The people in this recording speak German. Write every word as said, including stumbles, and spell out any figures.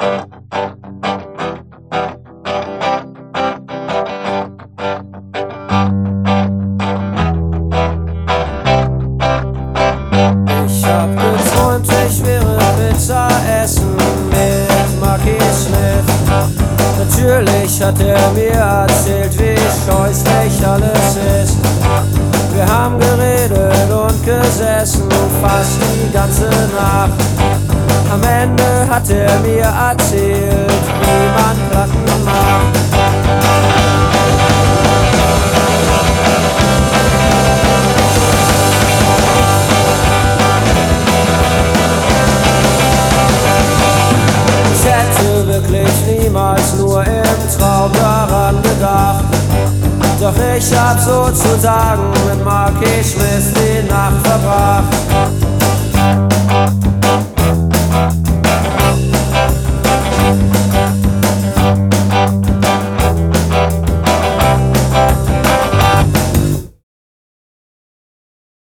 Ich hab geträumt, ich wäre Pizza essen mit Marky Smith. Natürlich hat er mir erzählt, wie scheußlich alles ist. Wir haben geredet und gesessen, fast die ganze Nacht. Am Ende hat er mir erzählt, wie man Platten macht. Ich hätte wirklich niemals nur im Traum daran gedacht. Doch ich hab sozusagen mit Marky Smith die Nacht verbracht.